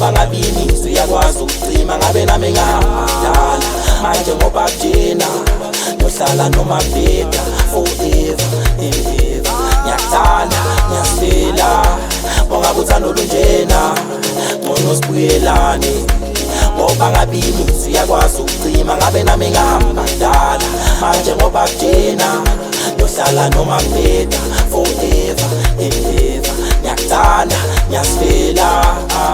ngoba ngabe imizwa iyakwazi ukucima. Ngabe nami ngihamba kudala manje ngoba kujena nohlala noma kubheda forever and ever. Ngiyakuthanda ngiyasifela bongabe uthando olunjena ngcono sibuyelane ngoba ngabe imizwa iyakwazi ukucima. Ngabe nami ngihamba kudala manje ngoba kujena nohlala noma kubheda forever and ever. Ngiyakuthanda ngiyasifela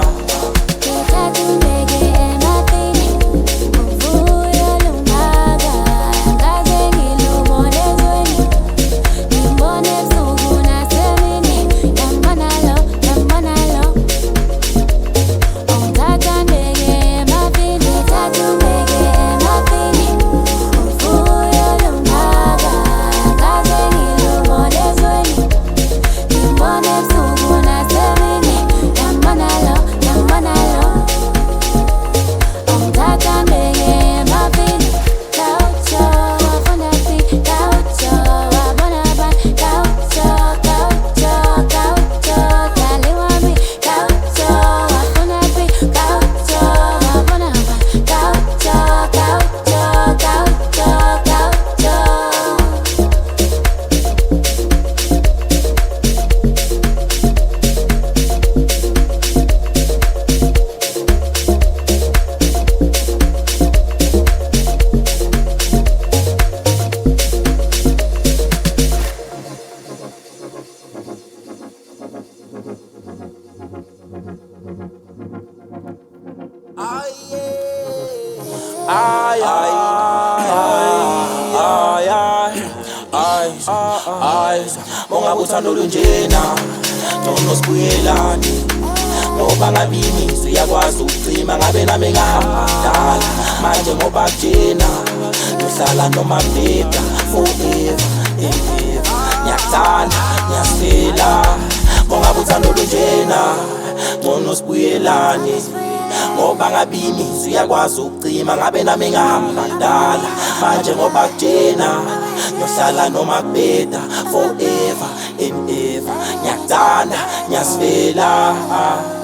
bongabe uthando olunjena ngcono sibuyelane ngoba ngabe imizwa iyakwazi ukucima. Ngabe nami ngihamba kudala manje ngoba kujena nohlala noma kubheda forever and ever. Ngiyakuthanda ngiyasifela bongabe uthando olunjena ngcono sibuyelane ngoba ngabe imizwa iyakwazi ukucima. Ngabe nami ngihamba kudala manje ngoba kujena nohlala noma kubheda forever and ever. Ngiyakuthanda ngiyasifela